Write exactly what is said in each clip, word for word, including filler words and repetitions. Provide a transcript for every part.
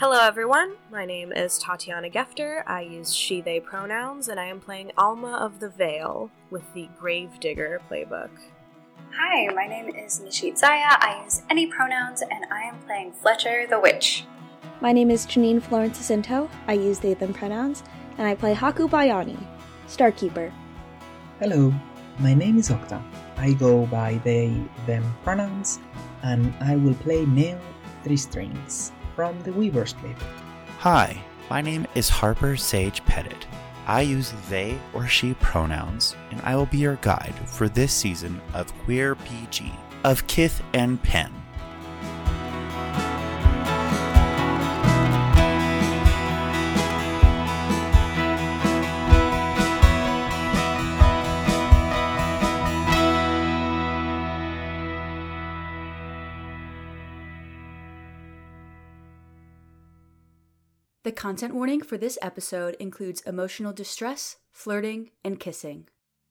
Hello everyone, my name is Tatiana Gefter. I use she, they pronouns, and I am playing Alma of the Vale with the Gravedigger playbook. Hi, my name is Nishit Zaya. I use any pronouns, and I am playing Fletcher the Witch. My name is Janine Florence Jacinto. I use they, them pronouns, and I play Haku Bayani, Starkeeper. Hello, my name is Okta. I go by they, them pronouns, and I will play Neo Three Strings from the Weaver's playbook. Hi, my name is Harper Sage Pettit. I use they or she pronouns, and I will be your guide for this season of Queer P G, of Kith and Pen. The content warning for this episode includes emotional distress, flirting, and kissing.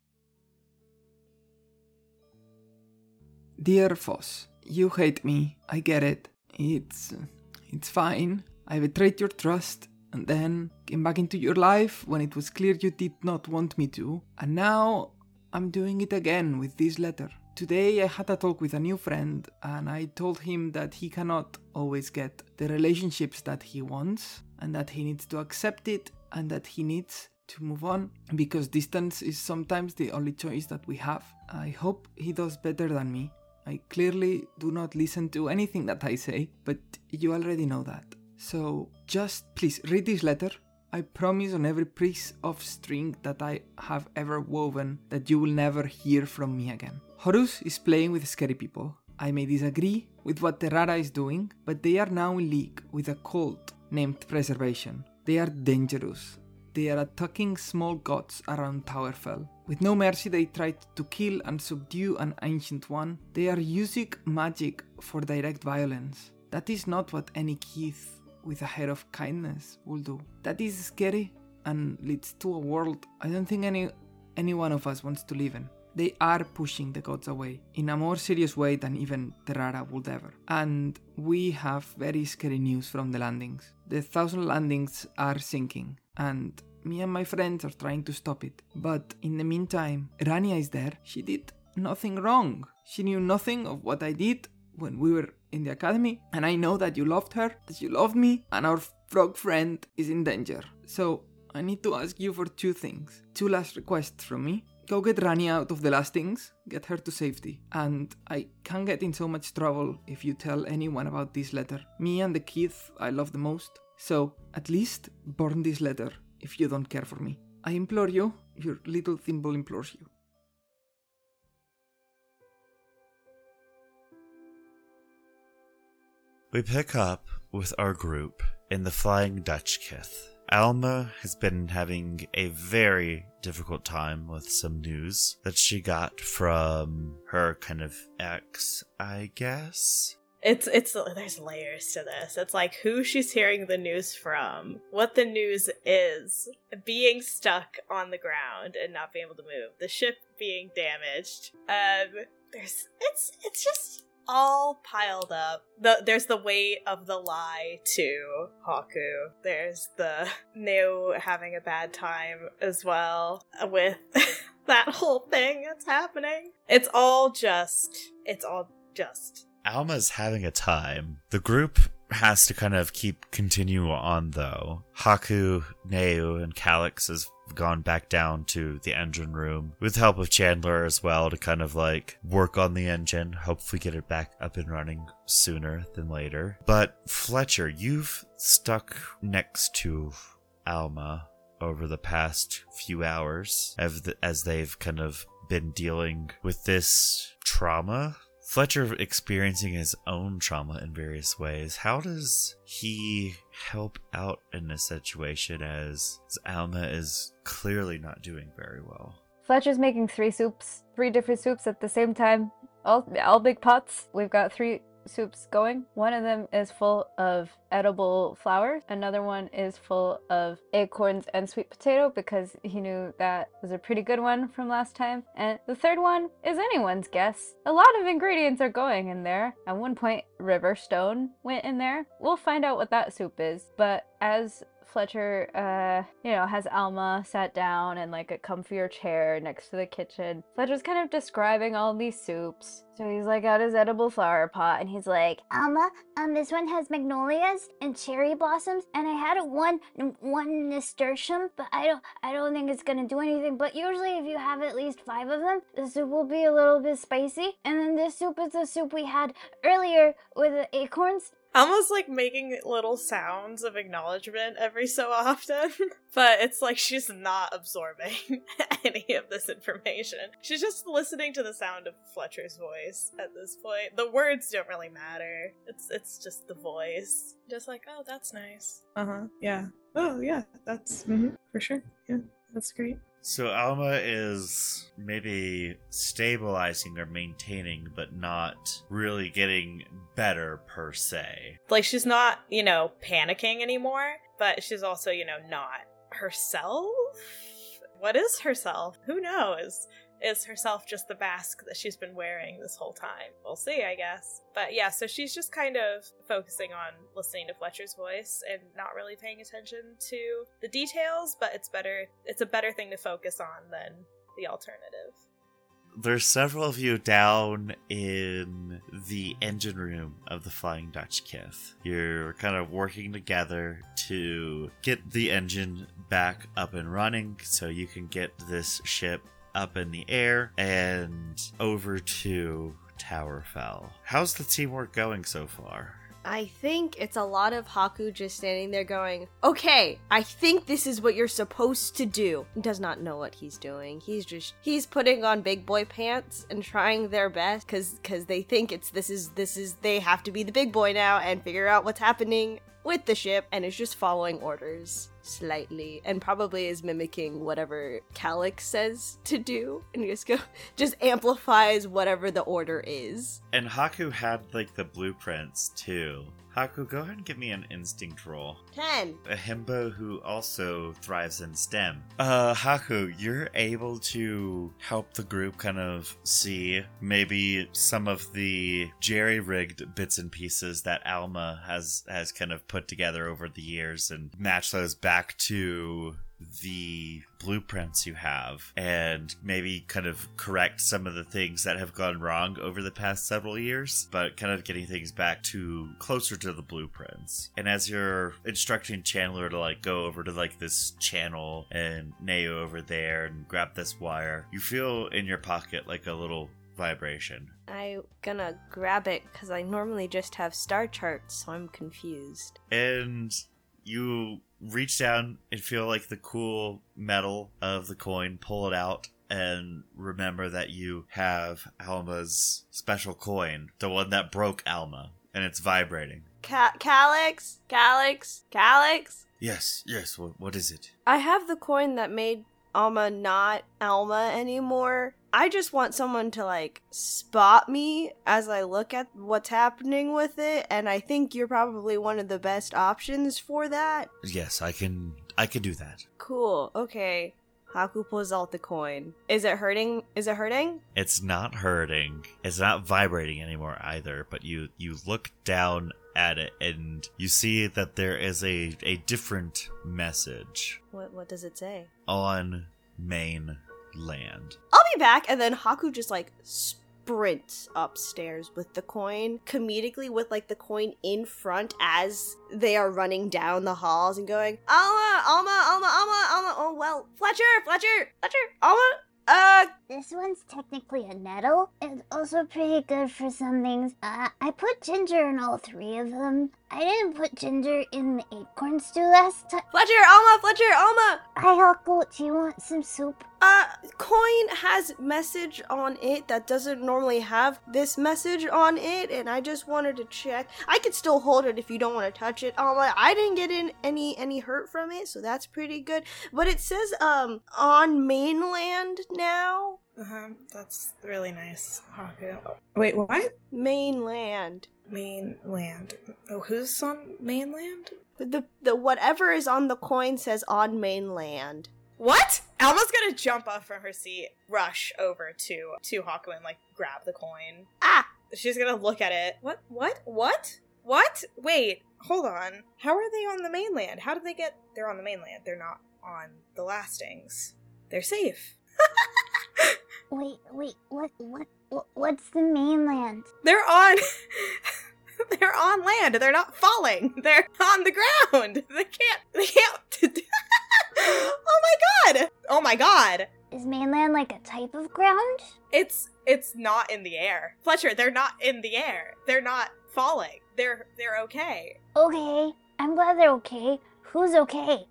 Dear Foss, you hate me. I get it. It's... it's fine. I betrayed your trust, and then came back into your life when it was clear you did not want me to. And now, I'm doing it again with this letter. Today I had a talk with a new friend, and I told him that he cannot always get the relationships that he wants, and that he needs to accept it, and that he needs to move on, because distance is sometimes the only choice that we have. I hope he does better than me. I clearly do not listen to anything that I say, but you already know that. So just please read this letter. I promise on every piece of string that I have ever woven that you will never hear from me again. Horus is playing with scary people. I may disagree with what Terrara is doing, but they are now in league with a cult named Preservation. They are dangerous. They are attacking small gods around Towerfell. With no mercy they tried to kill and subdue an ancient one. They are using magic for direct violence. That is not what any Keith with a head of kindness will do. That is scary and leads to a world I don't think any any one of us wants to live in. They are pushing the gods away in a more serious way than even Terrara would ever. And we have very scary news from the landings. The thousand landings are sinking, and me and my friends are trying to stop it. But in the meantime, Rania is there. She did nothing wrong. She knew nothing of what I did when we were in the academy, and I know that you loved her, that you loved me, and our frog friend is in danger. So I need to ask you for two things. Two last requests from me. Go get Rania out of the lastings, get her to safety. And I can't get in so much trouble if you tell anyone about this letter. Me and the Keith I love the most. So at least burn this letter if you don't care for me. I implore you, your little thimble implores you. We pick up with our group in the Flying Dutch Kith. Alma has been having a very difficult time with some news that she got from her kind of ex, I guess. It's, it's, there's layers to this. It's like who she's hearing the news from, what the news is, being stuck on the ground and not being able to move, the ship being damaged. Um, there's, it's, it's just all piled up. The, there's the weight of the lie to Haku. There's the Neo having a bad time as well with that whole thing that's happening. It's all just, it's all just. Alma's having a time. The group has to kind of keep continue on though. Haku, Neo, and Calyx has gone back down to the engine room with the help of Chandler as well to kind of like work on the engine, hopefully get it back up and running sooner than later. But Fletcher, you've stuck next to Alma over the past few hours as, the, as they've kind of been dealing with this trauma. Fletcher experiencing his own trauma in various ways. How does he help out in this situation as, as Alma is clearly not doing very well? Fletcher's making three soups, three different soups at the same time. All, all big pots. We've got three soups going. One of them is full of edible flowers. Another one is full of acorns and sweet potato because he knew that was a pretty good one from last time. And the third one is anyone's guess. A lot of ingredients are going in there. At one point, river stone went in there. We'll find out what that soup is. But as Fletcher, uh, you know, has Alma sat down in like a comfier chair next to the kitchen, Fletcher's kind of describing all these soups. So he's like got his edible flower pot, and he's like, Alma, um, this one has magnolias and cherry blossoms, and I had one one nasturtium, but I don't I don't think it's gonna do anything. But usually, if you have at least five of them, the soup will be a little bit spicy. And then this soup is the soup we had earlier with the acorns. Almost like making little sounds of acknowledgement every so often, but it's like she's not absorbing any of this information. She's just listening to the sound of Fletcher's voice at this point. The words don't really matter. It's it's just the voice. Just like, oh, that's nice. Uh-huh, yeah. Oh, yeah, that's, mm-hmm, for sure. Yeah, that's great. So Alma is maybe stabilizing or maintaining, but not really getting better per se. Like, she's not, you know, panicking anymore, but she's also, you know, not herself? What is herself? Who knows? Is herself just the mask that she's been wearing this whole time? We'll see, I guess. But yeah, so she's just kind of focusing on listening to Fletcher's voice and not really paying attention to the details, but it's better, it's a better thing to focus on than the alternative. There's several of you down in the engine room of the Flying Dutch Kith. You're kind of working together to get the engine back up and running so you can get this ship up in the air and over to Towerfell. How's the teamwork going so far? I think it's a lot of Haku just standing there going, okay, I think this is what you're supposed to do. He does not know what he's doing. He's just, he's putting on big boy pants and trying their best because because they think it's, this is, this is, they have to be the big boy now and figure out what's happening with the ship, and is just following orders slightly and probably is mimicking whatever Calyx says to do and just go, just amplifies whatever the order is. And Haku had like the blueprints too. Haku, go ahead and give me an instinct roll. ten. A himbo who also thrives in STEM. Uh, Haku, you're able to help the group kind of see maybe some of the jerry-rigged bits and pieces that Alma has, has kind of put together over the years and match those back to the blueprints you have, and maybe kind of correct some of the things that have gone wrong over the past several years, but kind of getting things back to closer to the blueprints. And as you're instructing Chandler to like go over to like this channel and Neo over there and grab this wire, you feel in your pocket like a little vibration. I'm gonna grab it because I normally just have star charts, so I'm confused. And you reach down and feel like the cool metal of the coin, pull it out, and remember that you have Alma's special coin, the one that broke Alma, and it's vibrating. Ca- Calyx? Calyx? Calyx? Yes, yes, what, what is it? I have the coin that made Alma not Alma anymore. I just want someone to, like, spot me as I look at what's happening with it, and I think you're probably one of the best options for that. Yes, I can, I can do that. Cool, okay. Haku pulls out the coin. Is it hurting? Is it hurting? It's not hurting. It's not vibrating anymore either, but you, you look down at it and you see that there is a, a different message. What, what does it say? On main land. I'll be back, and then Haku just like sprints upstairs with the coin, comedically with like the coin in front as they are running down the halls and going, Alma, Alma, Alma, Alma, Alma, oh well, Fletcher, Fletcher, Fletcher, Alma, uh... This one's technically a nettle. It's also pretty good for some things. Uh, I put ginger in all three of them. I didn't put ginger in the acorn stew last time. Fletcher, Alma, Fletcher, Alma! Hi, Haku. Do you want some soup? Uh, coin has message on it that doesn't normally have this message on it, and I just wanted to check. I could still hold it if you don't want to touch it. Alma, I didn't get in any any hurt from it, so that's pretty good. But it says, um, on mainland now. Uh-huh, that's really nice. Haku. Wait, what? Mainland. Mainland. Oh, who's on mainland? The the whatever is on the coin says on mainland. What? Alma's gonna jump up from her seat, rush over to to Haku and like grab the coin. Ah! she's gonna look at it. What? What? What? What? Wait, hold on. How are they on the mainland? How did they get... They're on the mainland. They're not on the Lastings. They're safe. Wait, wait, what, what, what, what's the mainland? They're on... They're on land. They're not falling. They're on the ground. They can't... They can't... Oh my god! Oh my god! Is mainland like a type of ground? It's... It's not in the air. Fletcher, they're not in the air. They're not falling. They're... They're okay. Okay. I'm glad they're okay. Who's okay?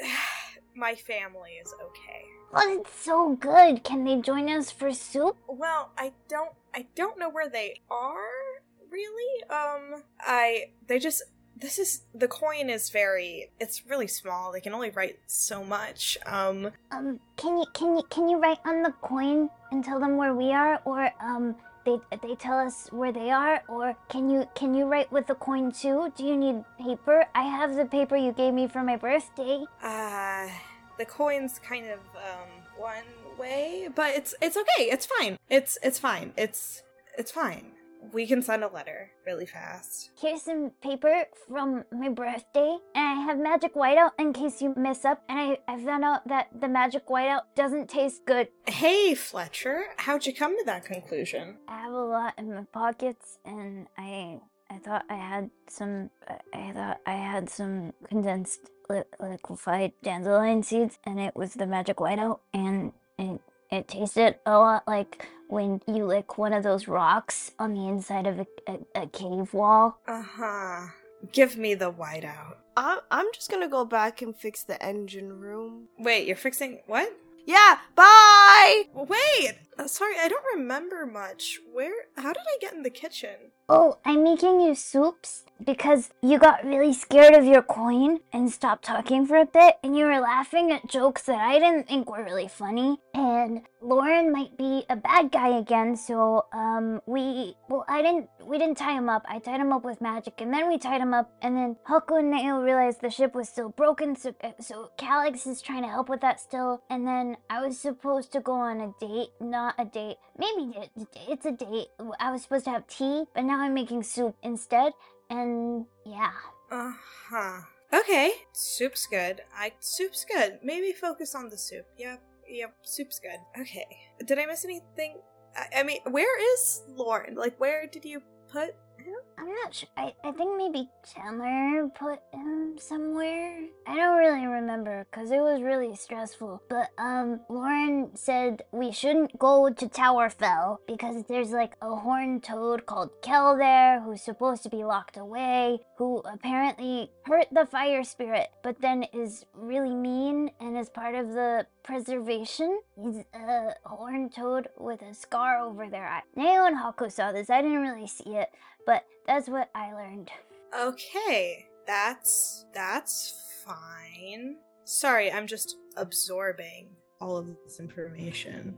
My family is okay. Oh, that's so good. Can they join us for soup? Well, I don't... I don't know where they are... Really? Um, I, they just, this is, the coin is very, it's really small. They can only write so much. Um, um, can you, can you, can you write on the coin and tell them where we are? Or, um, they, they tell us where they are? Or can you, can you write with the coin too? Do you need paper? I have the paper you gave me for my birthday. Uh, the coin's kind of, um, one way, but it's, it's okay. It's fine. It's, it's fine. It's, it's fine. We can send a letter really fast. Here's some paper from my birthday, and I have magic whiteout in case you mess up, and I, I found out that the magic whiteout doesn't taste good. Hey, Fletcher, how'd you come to that conclusion? I have a lot in my pockets, and I I thought I had some, I thought I had some condensed li- liquefied dandelion seeds, and it was the magic whiteout, and it, it tasted a lot like when you lick one of those rocks on the inside of a, a, a cave wall. Uh-huh. Give me the whiteout. I'm, I'm just gonna go back and fix the engine room. Wait, you're fixing what? Yeah, bye! Wait! Uh, sorry, I don't remember much. Where, how did I get in the kitchen? Oh, I'm making you soups because you got really scared of your coin and stopped talking for a bit, and you were laughing at jokes that I didn't think were really funny. And Lauren might be a bad guy again, so um, we well, I didn't we didn't tie him up. I tied him up with magic, and then we tied him up, and then Haku and Neo realized the ship was still broken, so so Calyx is trying to help with that still. And then I was supposed to go on a date, not a date, maybe it's a date. I was supposed to have tea, but now I'm making soup instead, and yeah. Uh-huh. Okay, soup's good. I soup's good. Maybe focus on the soup. Yep, yep, soup's good. Okay. Did I miss anything? I, I mean, where is Lauren? Like, where did you put him? I'm not sure. I, I think maybe Chandler put him somewhere. I don't really remember because it was really stressful. But um, Lauren said we shouldn't go to Towerfell because there's like a horned toad called Kel there who's supposed to be locked away, who apparently hurt the fire spirit, but then is really mean and is part of the preservation. He's a horned toad with a scar over their eye. Neo and Haku saw this. I didn't really see it, but that's what I learned. Okay, that's that's fine. Sorry, I'm just absorbing all of this information.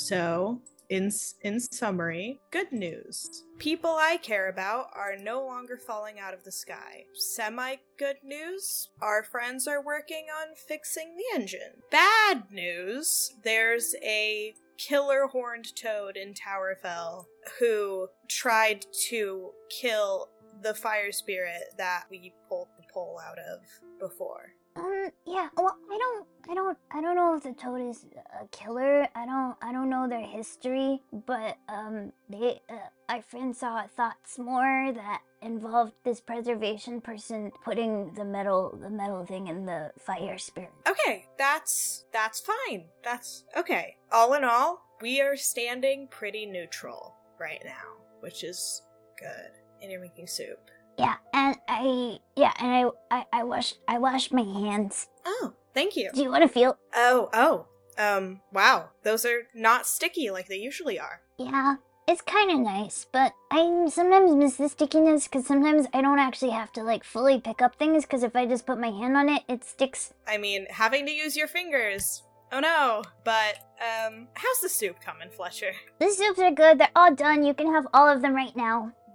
So, in in summary, good news. People I care about are no longer falling out of the sky. Semi-good news, our friends are working on fixing the engine. Bad news, there's a killer horned toad in Towerfell who tried to kill the fire spirit that we pulled the pole out of before. Um, yeah, well, I don't, I don't, I don't know if the toad is a killer. I don't, I don't know their history, but, um, they, uh, my friend saw thoughts more that involved this preservation person putting the metal, the metal thing in the fire spirit. Okay, that's, that's fine. That's, okay. All in all, we are standing pretty neutral right now, which is good. And you're making soup. Yeah, and I, yeah, and I, I, I washed, I washed my hands. Oh, thank you. Do you want to feel? Oh, oh, um, wow. Those are not sticky like they usually are. Yeah, it's kind of nice, but I sometimes miss the stickiness because sometimes I don't actually have to, like, fully pick up things because if I just put my hand on it, it sticks. I mean, having to use your fingers. Oh no. But, um, how's the soup coming, Fletcher? The soups are good. They're all done. You can have all of them right now.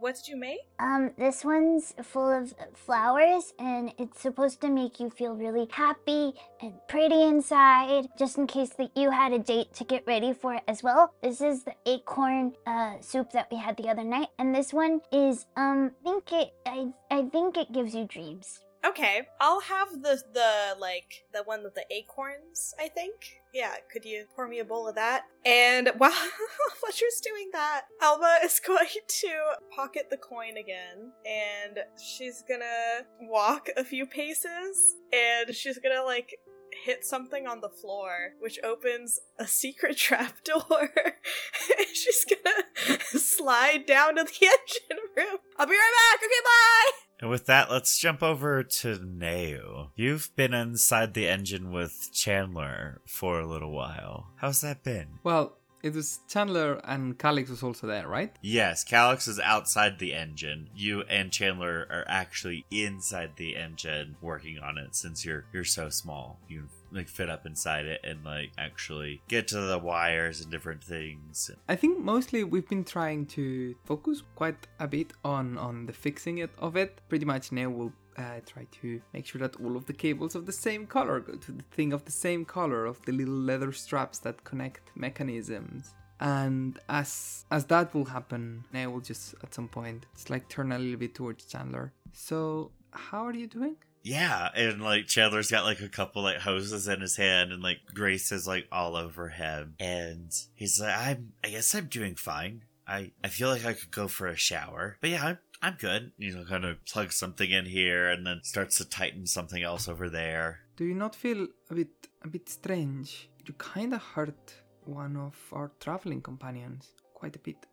what did you make? Um, this one's full of flowers, and it's supposed to make you feel really happy and pretty inside, just in case that you had a date to get ready for it as well. This is the acorn uh, soup that we had the other night, and this one is, um, I think it, I, I think it gives you dreams. Okay, I'll have the, the, like, the one with the acorns, I think. Yeah, could you pour me a bowl of that? And while Fletcher's doing that, Alma is going to pocket the coin again, and she's gonna walk a few paces, and she's gonna, like, hit something on the floor, which opens a secret trapdoor. She's gonna slide down to the engine room. I'll be right back. Okay, bye! And with that, let's jump over to Neu. You've been inside the engine with Chandler for a little while. How's that been? Well, it was Chandler and Calix was also there, right? Yes, Calix is outside the engine. You and Chandler are actually inside the engine working on it since you're you're so small. You like fit up inside it and like actually get to the wires and different things. I think mostly we've been trying to focus quite a bit on on the fixing it of it. Pretty much now we'll Uh, try to make sure that all of the cables of the same color go to the thing of the same color of the little leather straps that connect mechanisms. And as as that will happen, now we'll just at some point it's like turn a little bit towards Chandler. So how are you doing? Yeah, and like Chandler's got like a couple like hoses in his hand, and like Grace is like all over him, and he's like, I'm I guess I'm doing fine. I I feel like I could go for a shower, but yeah, I'm I'm good. You know, kind of plug something in here and then starts to tighten something else over there. Do you not feel a bit a bit strange? You kind of hurt one of our traveling companions quite a bit.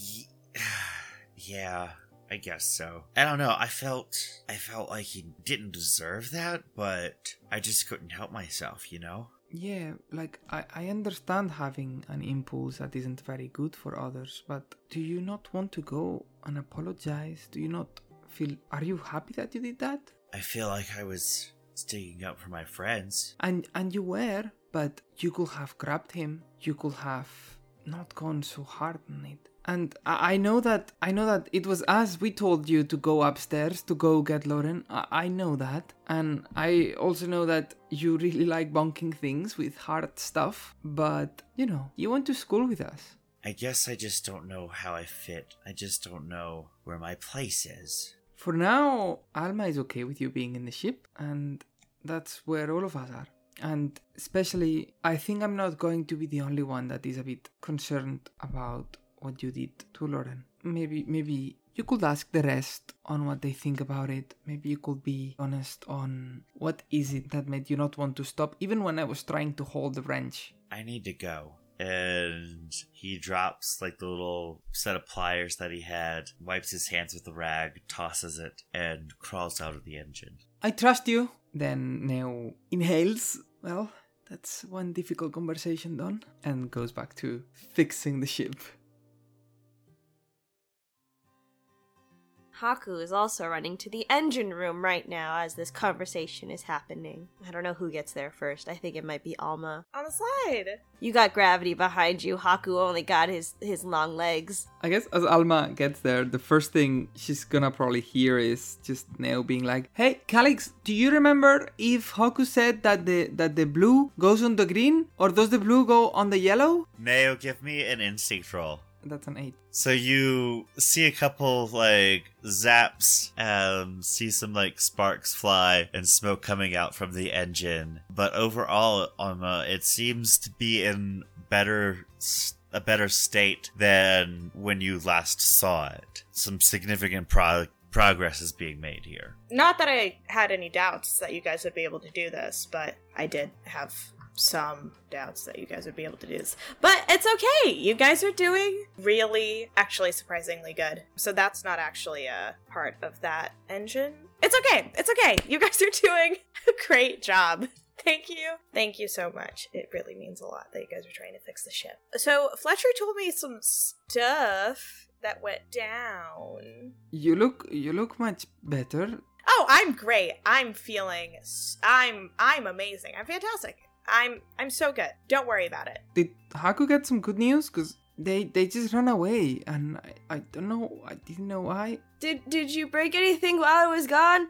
Yeah, I guess so. I don't know. I felt I felt like he didn't deserve that, but I just couldn't help myself, you know? Yeah, like, I, I understand having an impulse that isn't very good for others, but do you not want to go and apologize? Do you not feel... Are you happy that you did that? I feel like I was sticking up for my friends. And and you were, but you could have grabbed him. You could have not gone so hard on it. And I, I know that I know that it was us. We told you to go upstairs to go get Lauren. I, I know that, and I also know that you really like bunking things with hard stuff. But you know, you went to school with us. I guess I just don't know how I fit. I just don't know where my place is. For now, Alma is okay with you being in the ship, and that's where all of us are. And especially, I think I'm not going to be the only one that is a bit concerned about what you did to Lauren. Maybe maybe you could ask the rest on what they think about it. Maybe you could be honest on what is it that made you not want to stop, even when I was trying to hold the wrench. I need to go. And he drops like the little set of pliers that he had, wipes his hands with the rag, tosses it, and crawls out of the engine. I trust you. Then Neo inhales. Well, that's one difficult conversation done. And goes back to fixing the ship. Haku is also running to the engine room right now as this conversation is happening. I don't know who gets there first. I think it might be Alma. On the slide! You got gravity behind you. Haku only got his, his long legs. I guess as Alma gets there, the first thing she's gonna probably hear is just Neo being like, "Hey, Calix, do you remember if Haku said that the that the blue goes on the green? Or does the blue go on the yellow?" Neo, give me an instinct roll. That's an eight. So you see a couple, like, zaps, um, see some, like, sparks fly and smoke coming out from the engine. But overall, um, uh, it seems to be in better, a better state than when you last saw it. Some significant pro- progress is being made here. Not that I had any doubts that you guys would be able to do this, but I did have some doubts that you guys would be able to do this. But it's okay! You guys are doing really, actually surprisingly good. So that's not actually a part of that engine. It's okay! It's okay! You guys are doing a great job. Thank you. Thank you so much. It really means a lot that you guys are trying to fix the ship. So Fletcher told me some stuff that went down. You look, you look much better. Oh, I'm great. I'm feeling, I'm, I'm amazing. I'm fantastic. I'm I'm so good. Don't worry about it. Did Haku get some good news? Because They they just ran away, and I, I don't know. I didn't know why. Did did you break anything while I was gone?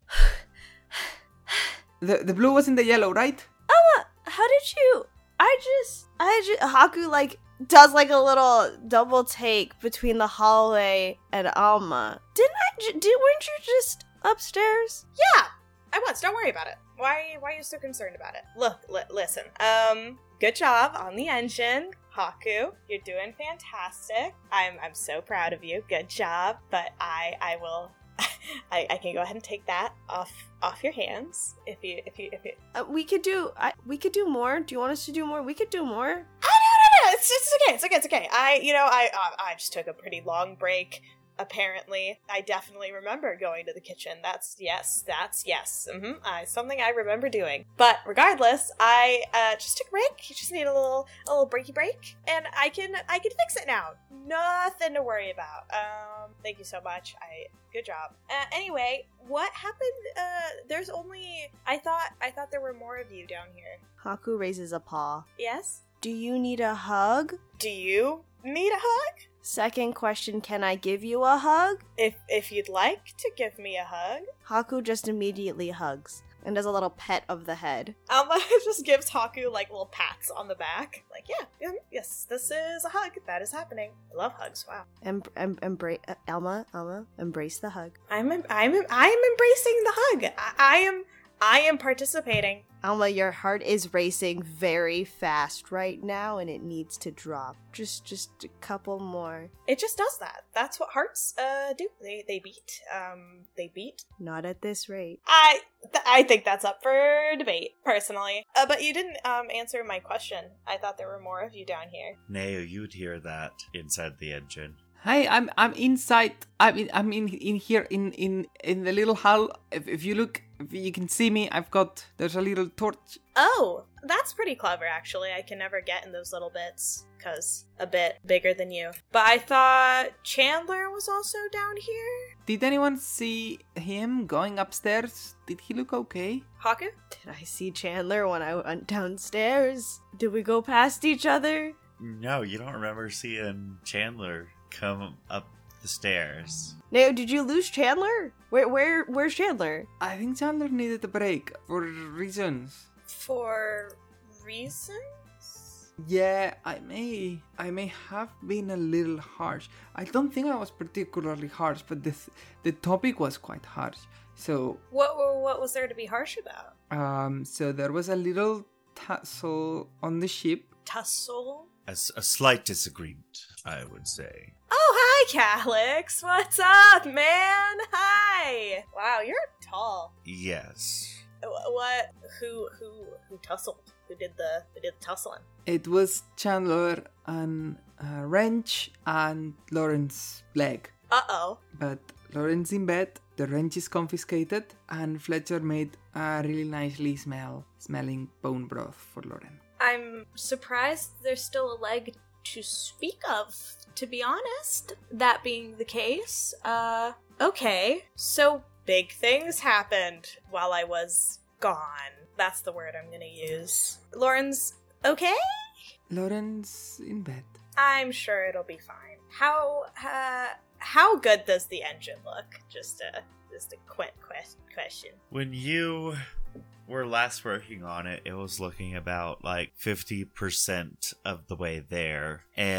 The the blue was in the yellow, right? Alma, how did you? I just I just Haku like does like a little double take between the hallway and Alma. Didn't I? J- did weren't you just upstairs? Yeah, I was. Don't worry about it. Why why are you so concerned about it? Look, li- listen. Um, good job on the engine, Haku. You're doing fantastic. I'm I'm so proud of you. Good job. But I I will I, I can go ahead and take that off off your hands if you if you if you. Uh, we could do I we could do more. Do you want us to do more? We could do more. Oh no no no! It's it's okay. It's okay. It's okay. I you know I uh, I just took a pretty long break. Apparently, I definitely remember going to the kitchen. That's yes, that's yes. Mm-hmm. Uh, something I remember doing. But regardless, I uh, just took a break. You just need a little, a little breaky break, and I can, I can fix it now. Nothing to worry about. Um, thank you so much. I, good job. Uh, anyway, what happened? Uh, there's only. I thought, I thought there were more of you down here. Haku raises a paw. Yes. Do you need a hug? Do you need a hug? Second question, can I give you a hug? If if you'd like to give me a hug. Haku just immediately hugs and does a little pet of the head. Alma just gives Haku like little pats on the back. Like, yeah, yeah yes, this is a hug. That is happening. I love hugs. Wow. Em- em- embrace uh, Alma, Alma, embrace the hug. I'm em- I'm em- I'm embracing the hug. I-, I am I am participating. Alma, your heart is racing very fast right now, and it needs to drop. Just, just a couple more. It just does that. That's what hearts uh do. They they beat. Um, they beat. Not at this rate. I th- I think that's up for debate, personally. Uh, but you didn't um answer my question. I thought there were more of you down here. Neo, you'd hear that inside the engine. Hi, I'm I'm inside. I'm in, I'm in in here in in in the little hall. If, if you look, if you can see me. I've got there's a little torch. Oh, that's pretty clever, actually. I can never get in those little bits because a bit bigger than you. But I thought Chandler was also down here. Did anyone see him going upstairs? Did he look okay? Haku? Did I see Chandler when I went downstairs? Did we go past each other? No, you don't remember seeing Chandler come up the stairs. No, did you lose Chandler? Where, where, where's Chandler? I think Chandler needed a break for reasons. For reasons? Yeah, I may, I may have been a little harsh. I don't think I was particularly harsh, but the the topic was quite harsh. So what, what was there to be harsh about? Um, so there was a little tussle on the ship. Tussle? A, a slight disagreement, I would say. Oh, hi, Calyx. What's up, man? Hi. Wow, you're tall. Yes. What? Who? Who? Who tussled? Who did the? Who did the tussling? It was Chandler and uh, Wrench and Lauren's leg. Uh oh. But Lauren's in bed. The wrench is confiscated, and Fletcher made a really nicely smell, smelling bone broth for Lauren. I'm surprised there's still a leg to speak of, to be honest. That being the case, uh, okay. So big things happened while I was gone. That's the word I'm gonna use. Lauren's okay? Lauren's in bed. I'm sure it'll be fine. How, uh, how good does the engine look? Just a, just a quick quest- question. When you were last working on it, it was looking about like fifty percent of the way there.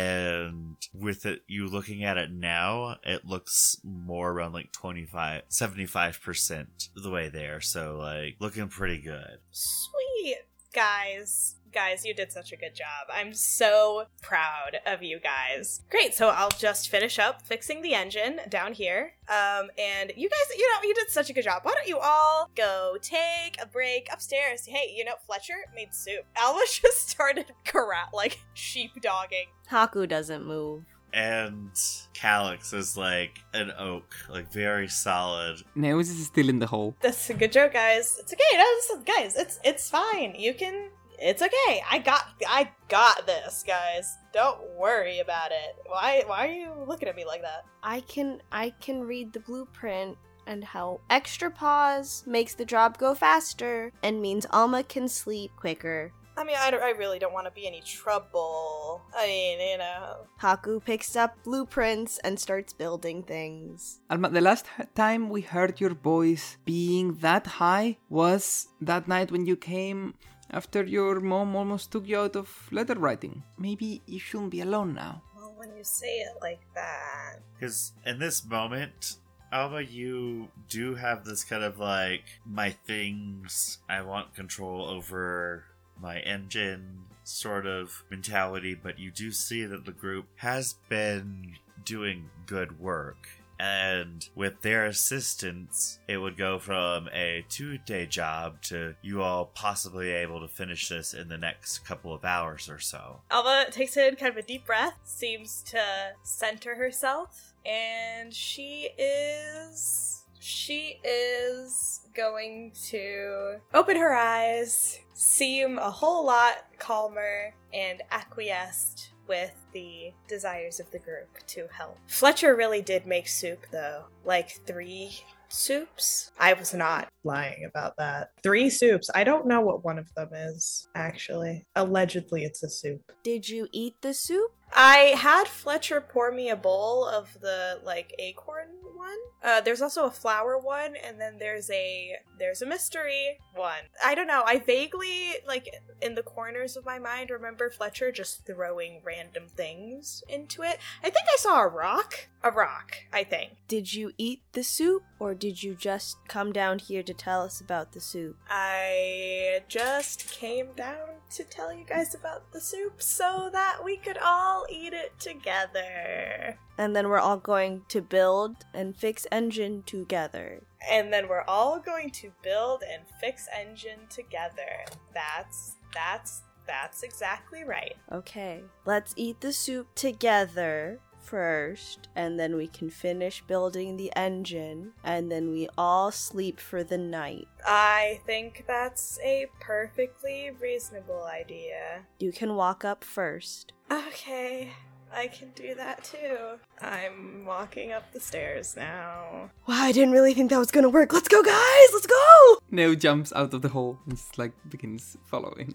And with it, you looking at it now, it looks more around like twenty-five, seventy-five percent of the way there. So like looking pretty good. Sweet. Guys, guys, you did such a good job. I'm so proud of you guys. Great, so I'll just finish up fixing the engine down here. Um, and you guys, you know, you did such a good job. Why don't you all go take a break upstairs? Hey, you know, Fletcher made soup. Alma just started corral, like sheepdogging. Haku doesn't move. And Calyx is like an oak, like very solid. Neos is still in the hole. That's a good joke, guys. It's okay. No, this is, guys, it's it's fine. You can. It's okay. I got I got this, guys. Don't worry about it. Why why are you looking at me like that? I can I can read the blueprint and how extra pause makes the job go faster and means Alma can sleep quicker. I mean, I, don't, I really don't want to be any trouble. I mean, you know. Haku picks up blueprints and starts building things. Alma, the last h- time we heard your voice being that high was that night when you came after your mom almost took you out of letter writing. Maybe you shouldn't be alone now. Well, when you say it like that. Because in this moment, Alma, you do have this kind of like, my things, I want control over my engine sort of mentality, but you do see that the group has been doing good work. And with their assistance, it would go from a two-day job to you all possibly able to finish this in the next couple of hours or so. Alma takes in kind of a deep breath, seems to center herself, and she is... She is going to open her eyes, seem a whole lot calmer, and acquiesced with the desires of the group to help. Fletcher really did make soup, though. Like three soups. I was not lying about that. Three soups. I don't know what one of them is, actually. Allegedly, it's a soup. Did you eat the soup? I had Fletcher pour me a bowl of the, like, acorn one. Uh, there's also a flower one, and then there's a there's a mystery one. I don't know. I vaguely, like, in the corners of my mind, remember Fletcher just throwing random things into it. I think I saw a rock. A rock, I think. Did you eat the soup, or did you just come down here to tell us about the soup? I just came down to tell you guys about the soup so that we could all eat it together. And then we're all going to build and fix engine together. And then we're all going to build and fix engine together. That's, that's, that's exactly right. Okay, let's eat the soup together first, and then we can finish building the engine, and then we all sleep for the night. I think that's a perfectly reasonable idea. You can walk up first. Okay, I can do that too. I'm walking up the stairs now. Wow, I didn't really think that was gonna work. Let's go, guys! Let's go! Neo jumps out of the hole and like begins following.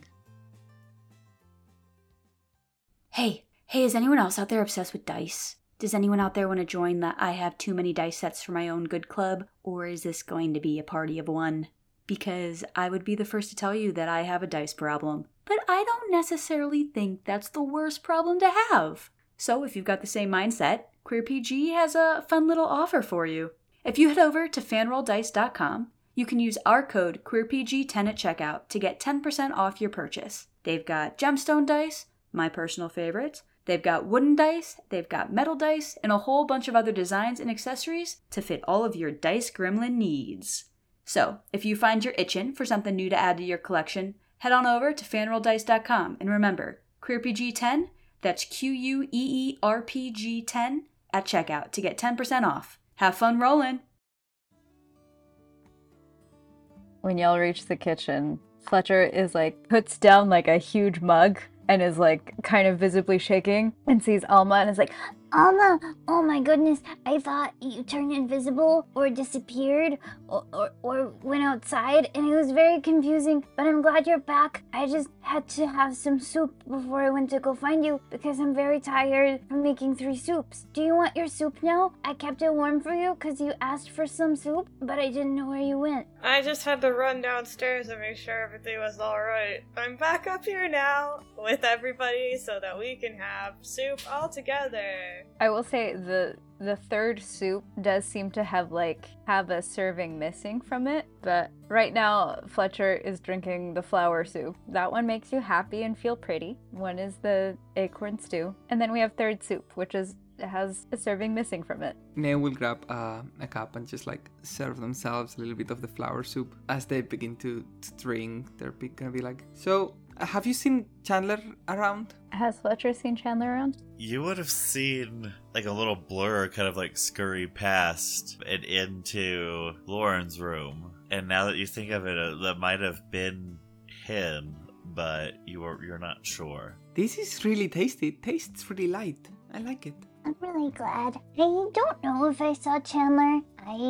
Hey, hey, is anyone else out there obsessed with dice? Does anyone out there want to join the I have too many dice sets for my own good club? Or is this going to be a party of one? Because I would be the first to tell you that I have a dice problem. But I don't necessarily think that's the worst problem to have. So if you've got the same mindset, QueerPG has a fun little offer for you. If you head over to fan roll dice dot com, you can use our code queer P G ten at checkout to get ten percent off your purchase. They've got gemstone dice, my personal favorites. They've got wooden dice, they've got metal dice, and a whole bunch of other designs and accessories to fit all of your dice gremlin needs. So, if you find you're itching for something new to add to your collection, head on over to fan roll dice dot com and remember, queer P G ten, that's Q U E E R P G ten at checkout to get ten percent off. Have fun rolling! When y'all reach the kitchen, Fletcher is like, puts down like a huge mug and is like kind of visibly shaking and sees Alma and is like, Alma, oh my goodness, I thought you turned invisible or disappeared or, or, or went outside and it was very confusing, but I'm glad you're back. I just had to have some soup before I went to go find you because I'm very tired from making three soups. Do you want your soup now? I kept it warm for you because you asked for some soup, but I didn't know where you went. I just had to run downstairs and make sure everything was alright. I'm back up here now with everybody so that we can have soup all together. I will say the the third soup does seem to have like have a serving missing from it, but right now Fletcher is drinking the flour soup. That one makes you happy and feel pretty. One is the acorn stew, and then we have third soup, which is has a serving missing from it. Neo will grab uh, a cup and just like serve themselves a little bit of the flour soup. As they begin to, to drink, they're be- gonna be like, so have you seen Chandler around? Has Fletcher seen Chandler around? You would have seen like a little blur kind of like scurry past and into Lauren's room. And now that you think of it, uh, that might have been him, but you are, you're not sure. This is really tasty. It tastes really light. I like it. I'm really glad. I don't know if I saw Chandler. I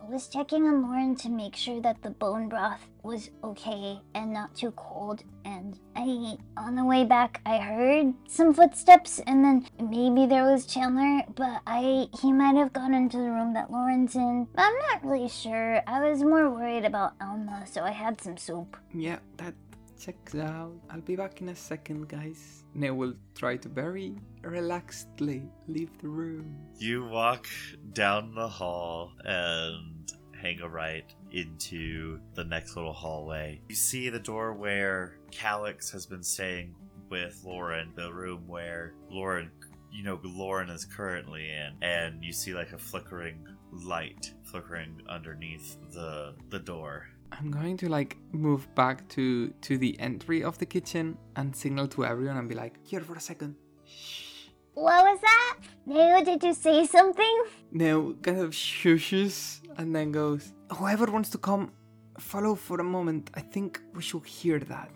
I was checking on Lauren to make sure that the bone broth was okay and not too cold, and I, on the way back, I heard some footsteps, and then maybe there was Chandler, but I, he might have gone into the room that Lauren's in. I'm not really sure. I was more worried about Alma, so I had some soup. Yeah, that checks out. I'll be back in a second, guys. Neo will try to very relaxedly leave the room. You walk down the hall and hang a right into the next little hallway. You see the door where Calyx has been staying with Lauren, the room where Lauren, you know, Lauren is currently in, and you see like a flickering light flickering underneath the the door. I'm going to like move back to to the entry of the kitchen and signal to everyone and be like, here for a second. Shh. What was that? Neo, did you say something? Neo kind of shushes and then goes, whoever wants to come, follow for a moment. I think we should hear that.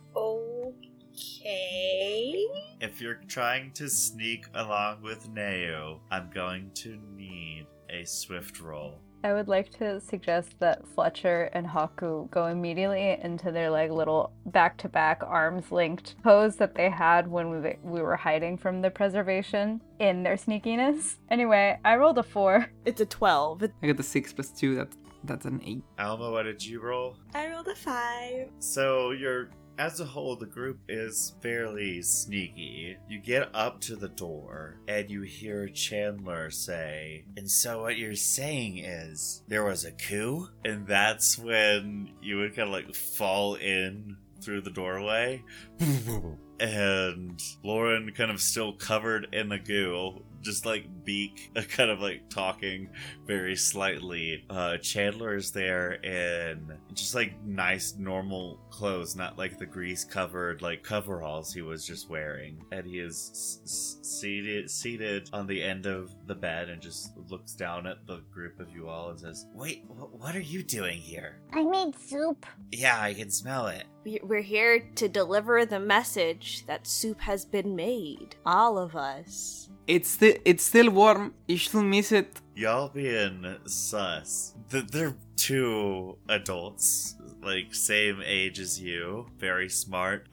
Okay. If you're trying to sneak along with Neo, I'm going to need a swift roll. I would like to suggest that Fletcher and Haku go immediately into their like little back-to-back arms linked pose that they had when we, we were hiding from the preservation in their sneakiness. Anyway, I rolled a four. It's a twelve. I got the six plus two, that, that's an eight. Alma, what did you roll? I rolled a five. So you're... As a whole, the group is fairly sneaky. You get up to the door, and you hear Chandler say, and so what you're saying is, there was a coup? And that's when you would kind of like fall in through the doorway. And Lauren kind of still covered in the goo, just like Beak, kind of like talking very slightly. Uh, Chandler is there in just like nice normal clothes, not like the grease covered like coveralls he was just wearing. And he is s- s- seated seated on the end of the bed and just looks down at the group of you all and says, "Wait, wh- what are you doing here?" I made soup. Yeah, I can smell it. We're here to deliver the message that soup has been made. All of us. It's still, it's still warm. You shouldn't miss it. Y'all being sus. Th- They're two adults, like same age as you, very smart,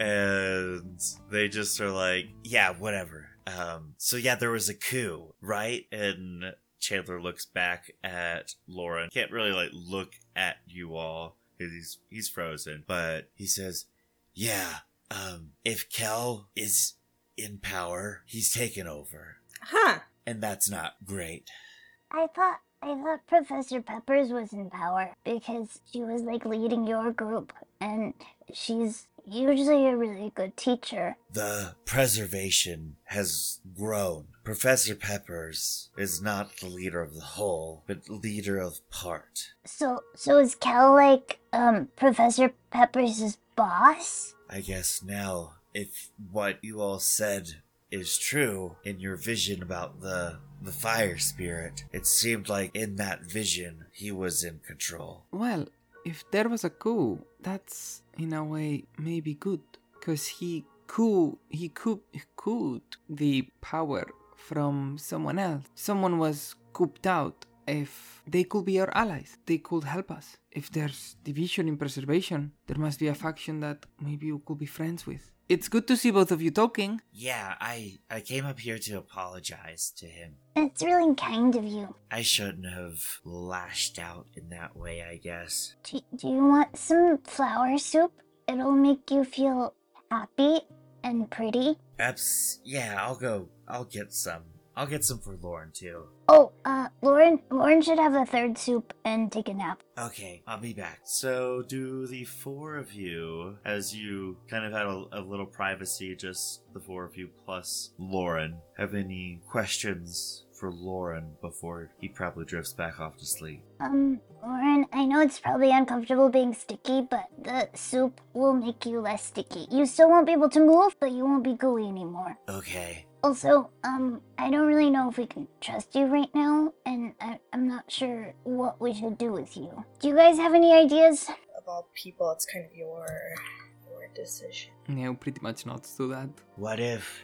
and they just are like, yeah, whatever. Um, so yeah, there was a coup, right? And Chandler looks back at Lauren. Can't really like look at you all because he's he's frozen, but he says, yeah, um, if Kel is in power, he's taken over. Huh. And that's not great. I thought I thought Professor Peppers was in power because she was like leading your group, and she's usually a really good teacher. The preservation has grown. Professor Peppers is not the leader of the whole, but leader of part. So so is Kel like um Professor Peppers' boss? I guess now, if what you all said is true in your vision about the the fire spirit, it seemed like in that vision he was in control. Well, if there was a coup, that's in a way maybe good, because he coup he coup could the power from someone else. Someone was cooped out. If they could be our allies, they could help us. If there's division in preservation, there must be a faction that maybe we could be friends with. It's good to see both of you talking. Yeah, I I came up here to apologize to him. It's really kind of you. I shouldn't have lashed out in that way, I guess. Do, do you want some flower soup? It'll make you feel happy and pretty. Perhaps, yeah, I'll go. I'll get some. I'll get some for Lauren, too. Oh, uh, Lauren, Lauren should have a third soup and take a nap. Okay, I'll be back. So, do the four of you, as you kind of had a, a little privacy, just the four of you plus Lauren, have any questions for Lauren before he probably drifts back off to sleep? Um, Lauren, I know it's probably uncomfortable being sticky, but the soup will make you less sticky. You still won't be able to move, but you won't be gooey anymore. Okay. Also, um, I don't really know if we can trust you right now, and I, I'm not sure what we should do with you. Do you guys have any ideas? Of all people, it's kind of your your decision. Yeah, pretty much nods to that. What if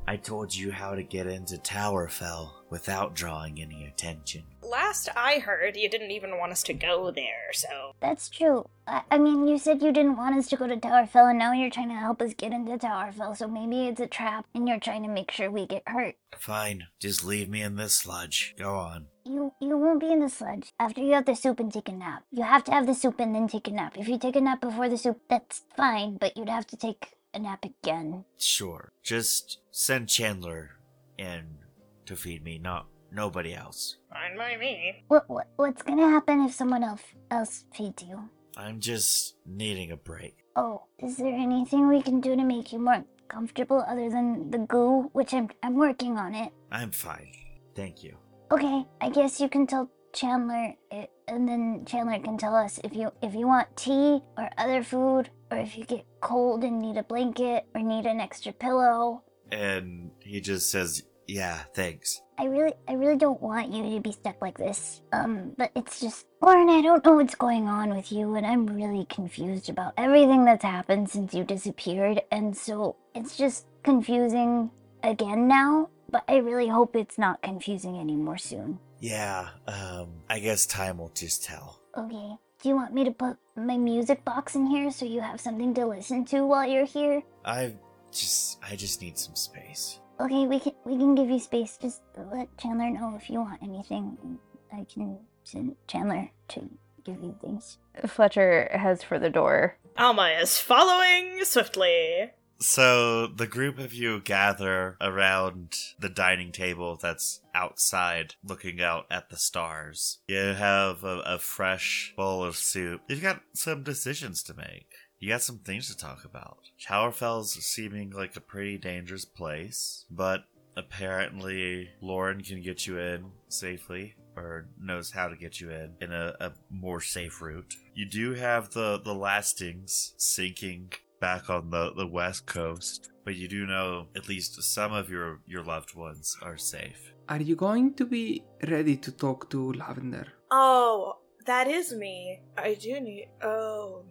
I told you how to get into Towerfell without drawing any attention. Last I heard, you didn't even want us to go there, so... That's true. I, I mean, you said you didn't want us to go to Towerfell, and now you're trying to help us get into Towerfell, so maybe it's a trap, and you're trying to make sure we get hurt. Fine, just leave me in this sludge. Go on. You you won't be in the sludge after you have the soup and take a nap. You have to have the soup and then take a nap. If you take a nap before the soup, that's fine, but you'd have to take a nap again. Sure. Just send Chandler in to feed me, not nobody else. Fine by me. What, what What's gonna happen if someone else, else feeds you? I'm just needing a break. Oh, is there anything we can do to make you more comfortable other than the goo? Which I'm, I'm working on it. I'm fine. Thank you. Okay, I guess you can tell Chandler, it, and then Chandler can tell us if you if you want tea or other food, or if you get cold and need a blanket or need an extra pillow. And he just says, yeah, thanks. I really I really don't want you to be stuck like this. Um, but it's just, Lauren, I don't know what's going on with you, and I'm really confused about everything that's happened since you disappeared, and so it's just confusing again now. But I really hope it's not confusing anymore soon. Yeah, um, I guess time will just tell. Okay. Do you want me to put my music box in here so you have something to listen to while you're here? I just, I just need some space. Okay, we can we can give you space. Just let Chandler know if you want anything. I can send Chandler to give you things. Fletcher heads for the door. Alma is following swiftly. So the group of you gather around the dining table that's outside, looking out at the stars. You have a, a fresh bowl of soup. You've got some decisions to make. You got some things to talk about. Towerfell's seeming like a pretty dangerous place, but apparently Lauren can get you in safely, or knows how to get you in in a, a more safe route. You do have the, the Lastings sinking back on the, the west coast, but you do know at least some of your, your loved ones are safe. Are you going to be ready to talk to Lavender? Oh, that is me. I do need... Oh,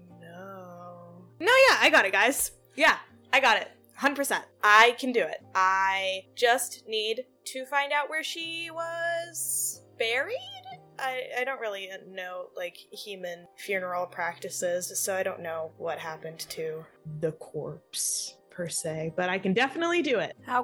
no. No, yeah, I got it, guys. Yeah, I got it. one hundred percent. I can do it. I just need to find out where she was buried? I, I don't really know, like, human funeral practices, so I don't know what happened to the corpse, per se, but I can definitely do it. How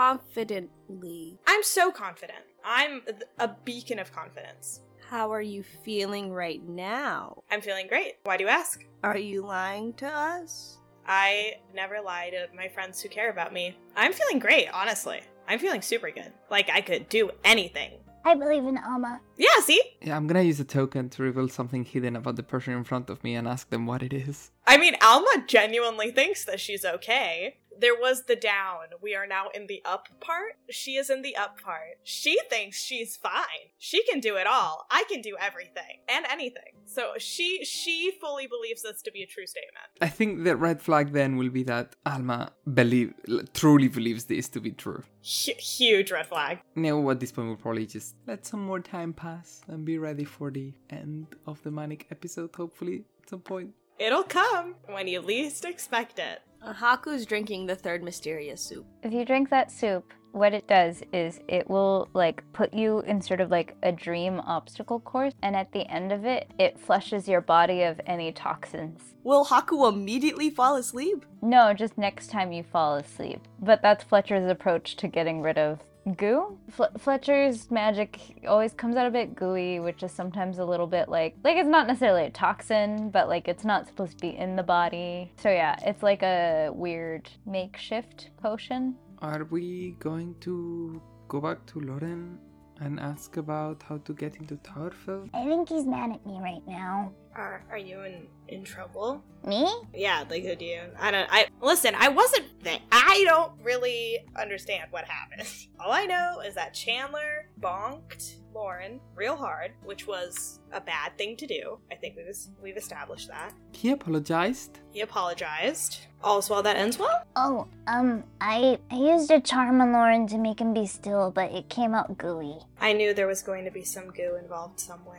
confidently? I'm so confident. I'm a beacon of confidence. How are you feeling right now? I'm feeling great. Why do you ask? Are you lying to us? I never lie to my friends who care about me. I'm feeling great, honestly. I'm feeling super good. Like, I could do anything. I believe in Alma. Yeah, see? Yeah, I'm gonna use a token to reveal something hidden about the person in front of me and ask them what it is. I mean, Alma genuinely thinks that she's okay. There was the down. We are now in the up part. She is in the up part. She thinks she's fine. She can do it all. I can do everything and anything. So she she fully believes this to be a true statement. I think the red flag then will be that Alma believe truly believes this to be true. H- huge red flag. Neo at this point will probably just let some more time pass and be ready for the end of the manic episode, hopefully, at some point. It'll come when you least expect it. Uh, Haku's drinking the third mysterious soup. If you drink that soup, what it does is it will like put you in sort of like a dream obstacle course, and at the end of it, it flushes your body of any toxins. Will Haku immediately fall asleep? No, just next time you fall asleep. But that's Fletcher's approach to getting rid of goo. Fl- Fletcher's magic always comes out a bit gooey, which is sometimes a little bit like, like it's not necessarily a toxin, but like it's not supposed to be in the body. So yeah, it's like a weird makeshift potion. Are we going to go back to Lauren and ask about how to get into Towerfell? I think he's mad at me right now. Are are you in in trouble? Me? Yeah, like did you? I don't. I listen. I wasn't there. I don't really understand what happened. All I know is that Chandler bonked Lauren real hard, which was a bad thing to do. I think we've we've established that. He apologized. He apologized. All's well that ends well. Oh, um, I I used a charm on Lauren to make him be still, but it came out gooey. I knew there was going to be some goo involved somewhere.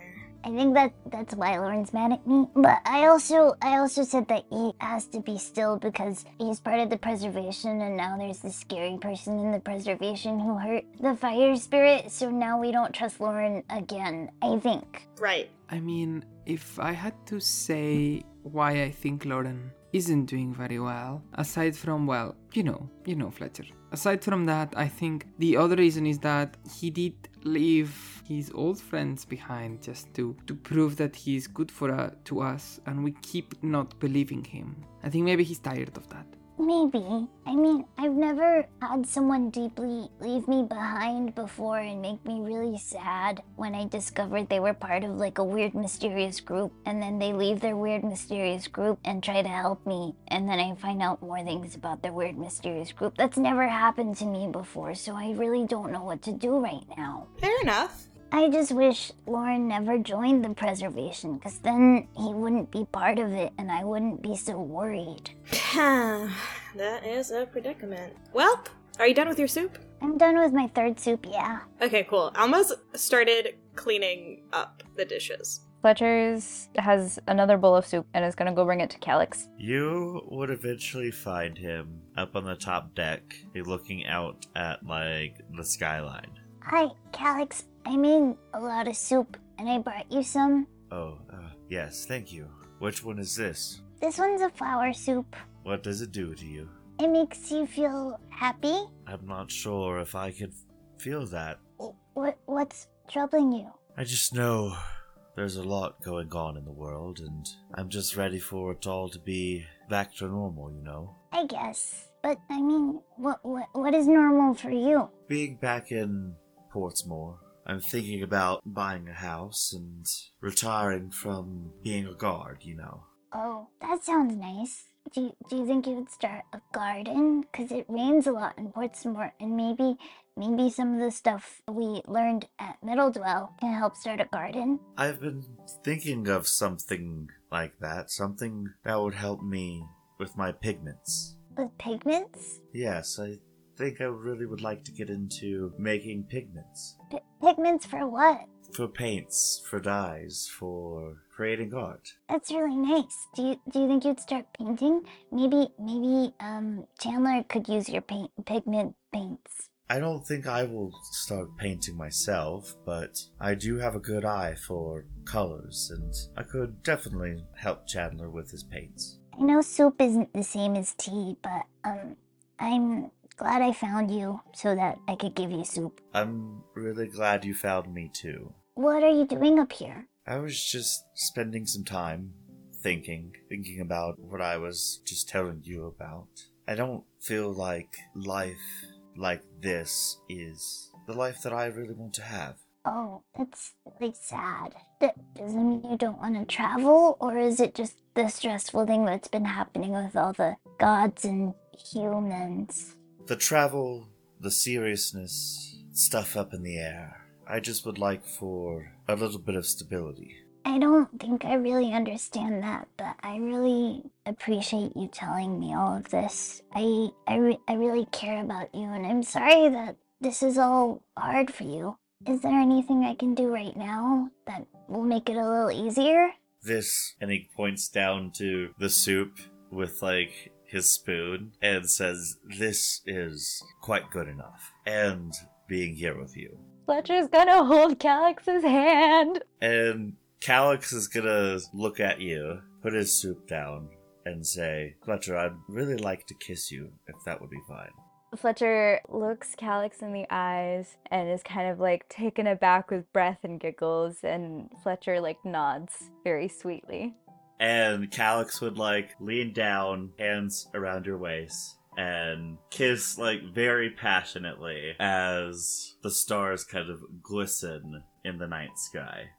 I think that that's why Lauren's mad at me. But I also I also said that he has to be still because he's part of the preservation, and now there's this scary person in the preservation who hurt the fire spirit, so now we don't trust Lauren again, I think. Right. I mean, if I had to say why I think Lauren isn't doing very well, aside from, well, you know, you know, Fletcher. Aside from that, I think the other reason is that he did leave his old friends behind just to, to prove that he's good for uh, to us, and we keep not believing him. I think maybe he's tired of that. Maybe. I mean, I've never had someone deeply leave me behind before and make me really sad when I discovered they were part of like a weird mysterious group, and then they leave their weird mysterious group and try to help me, and then I find out more things about their weird mysterious group. That's never happened to me before, so I really don't know what to do right now. Fair enough. I just wish Lauren never joined the preservation, because then he wouldn't be part of it and I wouldn't be so worried. That is a predicament. Well, are you done with your soup? I'm done with my third soup, yeah. Okay, cool. Alma's started cleaning up the dishes. Fletcher's has another bowl of soup and is gonna go bring it to Calyx. You would eventually find him up on the top deck, looking out at, like, the skyline. Hi, Calyx. I made a lot of soup, and I brought you some. Oh, uh, yes, thank you. Which one is this? This one's a flour soup. What does it do to you? It makes you feel happy? I'm not sure if I could feel that. What What's troubling you? I just know there's a lot going on in the world, and I'm just ready for it all to be back to normal, you know? I guess. But, I mean, what what what is normal for you? Being back in Portsmore, I'm thinking about buying a house and retiring from being a guard, you know. Oh, that sounds nice. Do you, do you think you would start a garden? Because it rains a lot in Portsmore, and maybe maybe some of the stuff we learned at Middledwell can help start a garden. I've been thinking of something like that, something that would help me with my pigments. With pigments? Yes, I think I really would like to get into making pigments. P- pigments for what? For paints, for dyes, for creating art. That's really nice. Do you do you think you'd start painting? Maybe maybe um Chandler could use your paint pigment paints. I don't think I will start painting myself, but I do have a good eye for colors, and I could definitely help Chandler with his paints. I know soup isn't the same as tea, but um I'm glad I found you so that I could give you soup. I'm really glad you found me too. What are you doing up here? I was just spending some time thinking, thinking about what I was just telling you about. I don't feel like life like this is the life that I really want to have. Oh, that's really sad. That doesn't mean you don't want to travel, or is it just the stressful thing that's been happening with all the gods and humans? The travel, the seriousness, stuff up in the air. I just would like for a little bit of stability. I don't think I really understand that, but I really appreciate you telling me all of this. I, I, re- I really care about you, and I'm sorry that this is all hard for you. Is there anything I can do right now that will make it a little easier? This, and he points down to the soup with, like, his spoon and says, "This is quite good enough. And being here with you." Fletcher's gonna hold Calyx's hand. And Calyx is gonna look at you, put his soup down, and say, "Fletcher, I'd really like to kiss you, if that would be fine." Fletcher looks Calyx in the eyes and is kind of like taken aback with breath and giggles, and Fletcher like nods very sweetly. And Calyx would like lean down, hands around your waist, and kiss like very passionately as the stars kind of glisten in the night sky.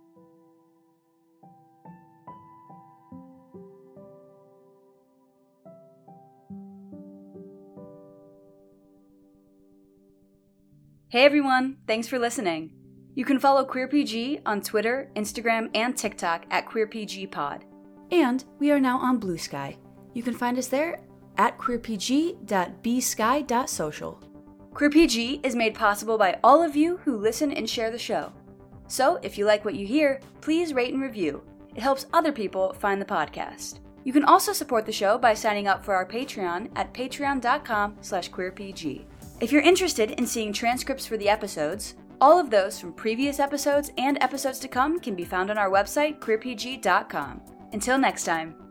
Hey everyone, thanks for listening. You can follow QueerPG on Twitter, Instagram, and TikTok at QueerPGPod. And we are now on Blue Sky. You can find us there at queerpg dot b sky dot social. QueerPG is made possible by all of you who listen and share the show. So if you like what you hear, please rate and review. It helps other people find the podcast. You can also support the show by signing up for our Patreon at patreon.com slash queerpg. If you're interested in seeing transcripts for the episodes, all of those from previous episodes and episodes to come can be found on our website, queerpg dot com. Until next time.